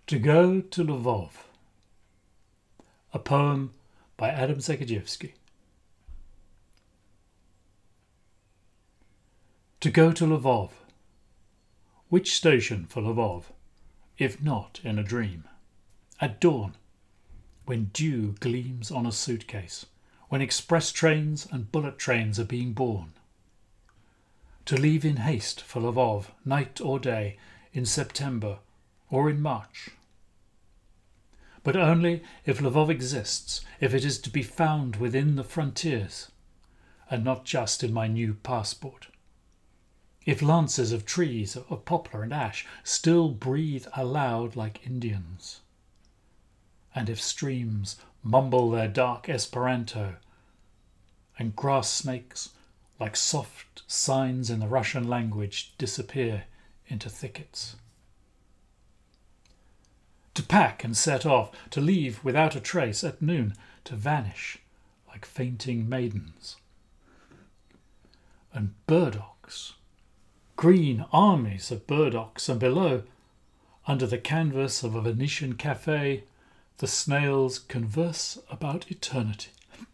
To Go to Lvov, a poem by Adam Zagajewski. To go to Lvov. Which station for Lvov, if not in a dream? At dawn, when dew gleams on a suitcase, when express trains and bullet trains are being born. To leave in haste for Lvov, night or day, in September or in March. But only if Lvov exists, if it is to be found within the frontiers, and not just in my new passport. If lances of trees, of poplar and ash, still breathe aloud like Indians. And if streams mumble their dark Esperanto, and grass snakes, like soft signs in the Russian language, disappear into thickets. To pack and set off, to leave without a trace at noon, to vanish like fainting maidens. And burdocks, green armies of burdocks, and below, under the canvas of a Venetian cafe, the snails converse about eternity.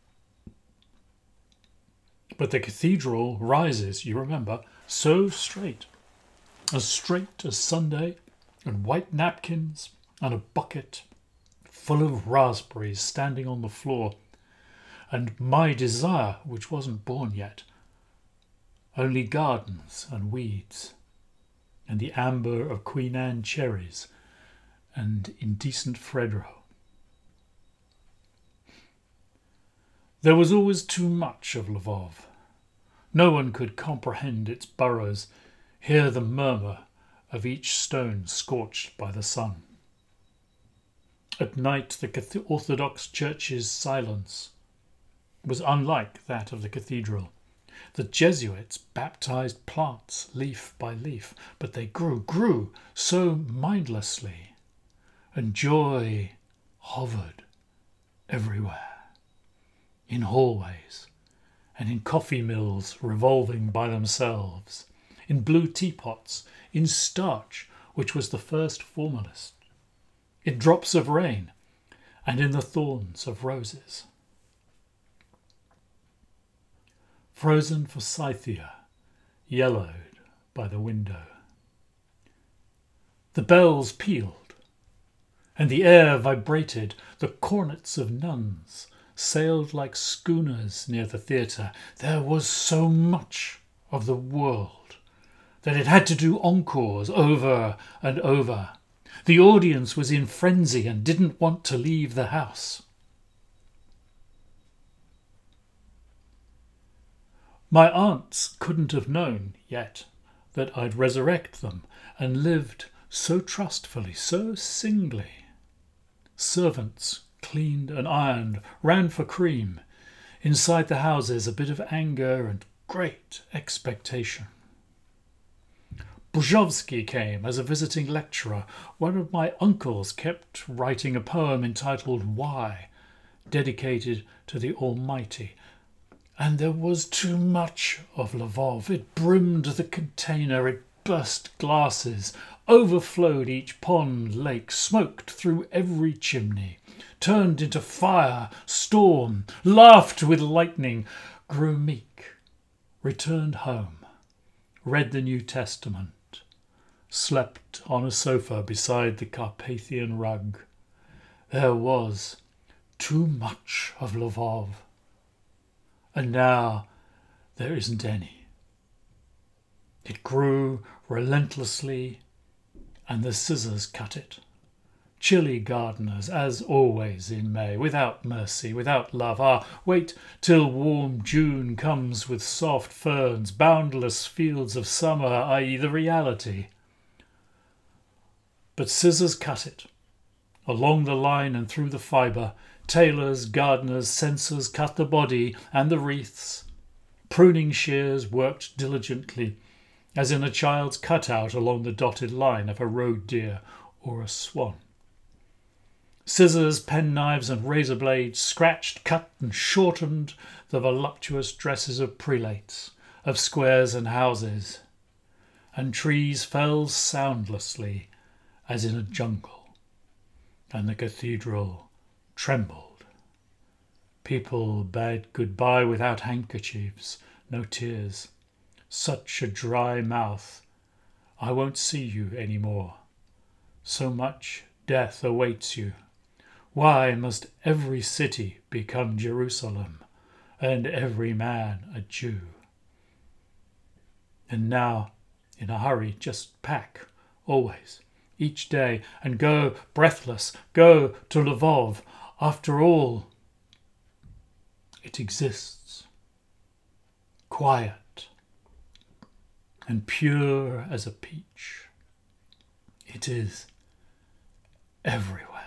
But the cathedral rises, you remember, so straight as Sunday, and white napkins, and a bucket full of raspberries standing on the floor, and my desire, which wasn't born yet, only gardens and weeds, and the amber of Queen Anne cherries, and indecent Fredro. There was always too much of Lvov. No one could comprehend its boroughs, hear the murmur of each stone scorched by the sun. At night the Orthodox Church's silence was unlike that of the cathedral. The Jesuits baptized plants leaf by leaf, but they grew so mindlessly, and joy hovered everywhere, in hallways and in coffee mills revolving by themselves, in blue teapots, in starch, which was the first formalist, in drops of rain, and in the thorns of roses. Frozen forsythia yellowed by the window. The bells pealed, and the air vibrated. The cornets of nuns sailed like schooners near the theatre. There was so much of the world that it had to do encores over and over. The audience was in frenzy and didn't want to leave the house. My aunts couldn't have known yet that I'd resurrect them, and lived so trustfully, so singly. Servants cleaned and ironed, ran for cream. Inside the houses a bit of anger and great expectation. Brzozowski came as a visiting lecturer. One of my uncles kept writing a poem entitled Why, dedicated to the Almighty. And there was too much of Lvov. It brimmed the container, it burst glasses, overflowed each pond, lake, smoked through every chimney, turned into fire, storm, laughed with lightning, grew meek, returned home, read the New Testament, slept on a sofa beside the Carpathian rug. There was too much of Lvov. And now there isn't any. It grew relentlessly, and the scissors cut it. Chilly gardeners, as always in May, without mercy, without love. Ah, wait till warm June comes with soft ferns, boundless fields of summer, i.e. the reality. But scissors cut it, along the line and through the fibre. Tailors, gardeners, censors cut the body and the wreaths. Pruning shears worked diligently, as in a child's cutout along the dotted line of a roe deer or a swan. Scissors, penknives and razor blades scratched, cut and shortened the voluptuous dresses of prelates, of squares and houses, and trees fell soundlessly as in a jungle. and the cathedral trembled. People bade goodbye without handkerchiefs, no tears. Such a dry mouth. I won't see you any more. So much death awaits you. Why must every city become Jerusalem, and every man a Jew? And now, in a hurry, just pack, always, each day, and go breathless, go to Lvov. After all, it exists, quiet and pure as a peach. It is everywhere.